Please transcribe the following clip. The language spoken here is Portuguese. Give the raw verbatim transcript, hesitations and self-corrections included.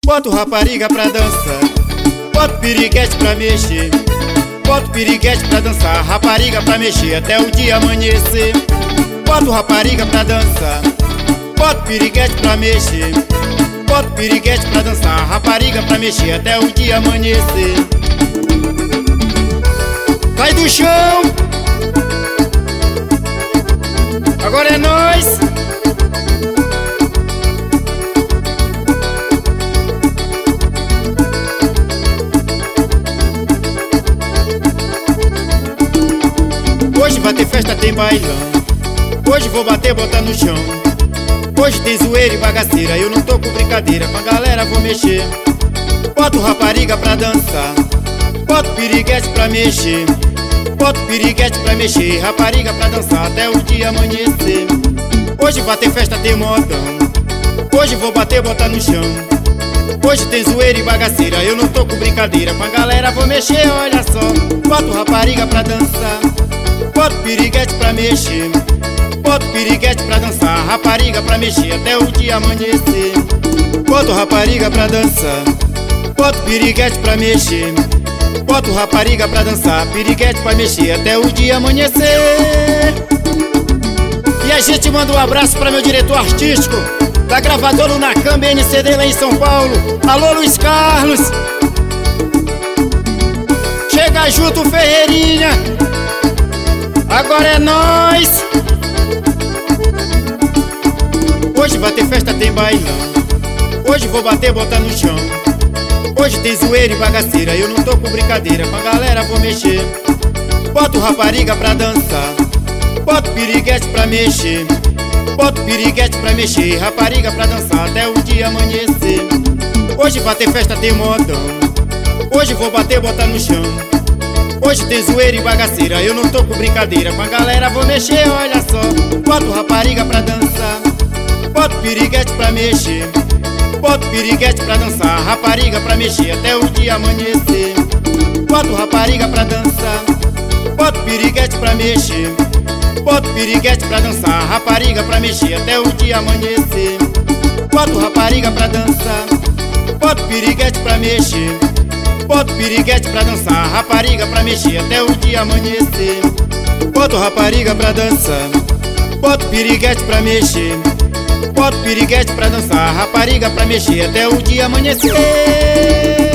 Boto rapariga pra dançar, boto piriguete pra mexer, boto piriguete pra dançar, rapariga pra mexer até o dia amanhecer. Boto rapariga pra dançar, boto piriguete pra mexer, boto piriguete pra dançar, rapariga pra mexer até o dia amanhecer. Sai do chão, agora é nóis. Hoje vai ter festa, tem bailão. Hoje vou bater, botar no chão. Hoje tem zoeira e bagaceira, eu não tô com brincadeira, com a galera vou mexer. Boto rapariga pra dançar, boto piriguete pra mexer, boto piriguete pra mexer, rapariga pra dançar até o dia amanhecer. Hoje vai ter festa, tem modão. Hoje vou bater, botar no chão. Hoje tem zoeira e bagaceira, eu não tô com brincadeira, com a galera vou mexer, olha só. Boto rapariga pra dançar, boto piriguete pra mexer, boto piriguete pra dançar, rapariga pra mexer até o dia amanhecer. Boto rapariga pra dançar, boto piriguete pra mexer, boto rapariga pra dançar, piriguete pra mexer até o dia amanhecer. E a gente manda um abraço pra meu diretor artístico da gravadora Unacam B N C D lá em São Paulo. Alô, Luiz Carlos. Chega junto, Ferreirinha. Agora é nóis. Hoje vai ter festa, tem bailão. Hoje vou bater, botar no chão. Hoje tem zoeira e bagaceira, eu não tô com brincadeira, com a galera vou mexer. Boto rapariga pra dançar, boto piriguete pra mexer, boto piriguete pra mexer, rapariga pra dançar até o dia amanhecer. Hoje vai ter festa, tem modão. Hoje vou bater, botar no chão. Hoje tem zoeira e bagaceira, eu não tô com brincadeira, com a galera vou mexer, olha só. Boto rapariga pra dançar, boto piriguete pra mexer, boto piriguete pra dançar, rapariga pra mexer até o dia amanhecer. Boto rapariga pra dançar, boto piriguete pra mexer, boto piriguete pra dançar, rapariga pra mexer até o dia amanhecer. Boto rapariga pra dançar, boto piriguete pra mexer, boto piriguete pra dançar, rapariga pra mexer até o dia amanhecer. Boto rapariga pra dançar, boto piriguete pra mexer, boto piriguete pra dançar, rapariga pra mexer até o dia amanhecer.